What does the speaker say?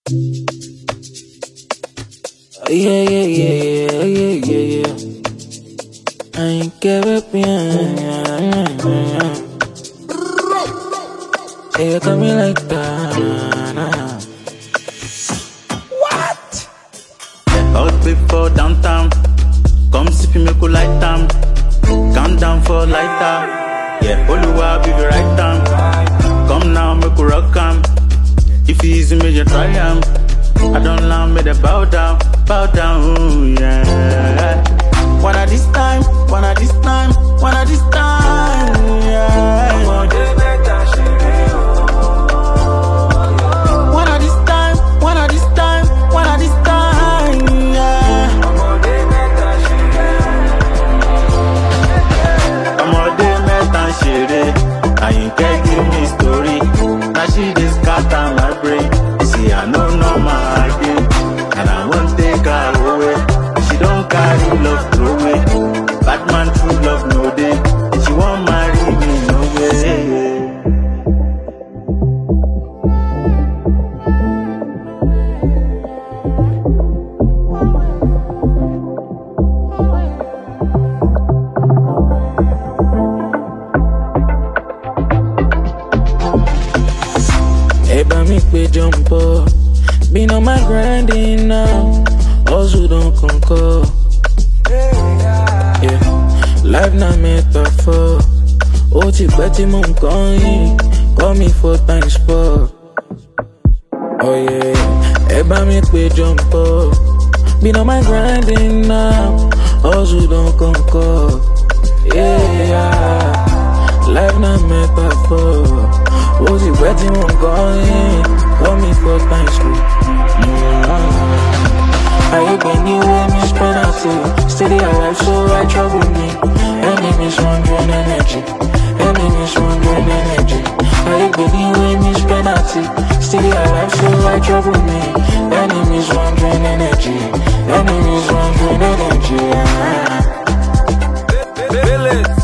Yeah. I ain't give up, yeah. You got me like that. What? Out before downtown. Come sip me cool light time. Count down for lighter. Yeah, Oluwa be the right time. Come now, make we rock 'em. If it's easy, me you try 'em. I don't land me the bow down, ooh, yeah. Wanna this time, yeah. Wanna this time, yeah. Wanna this time, yeah. I'm all day met and shitty. I ain't getting me story. Now she just scatter my brain. See, I know my again, and I won't take her away. She don't carry love throw away. Bad man true love no day. She won't marry me no way. Make me jump up. Been on my grinding now. Also don't conquer. Yeah, life not metaphor. Oti betty mom calling. Call me 4 times 4. Oh yeah, make me jump up. Been on my grinding now. Also don't conquer. Yeah, life not metaphor. Was it betting on calling? Call me 4 times 3. I hope anyway, miss penalty. Steady alive, so I trouble me. Enemies wondering energy. I hope anyway, miss penalty. Steady alive, so I trouble me. Enemies wondering energy. Feel it.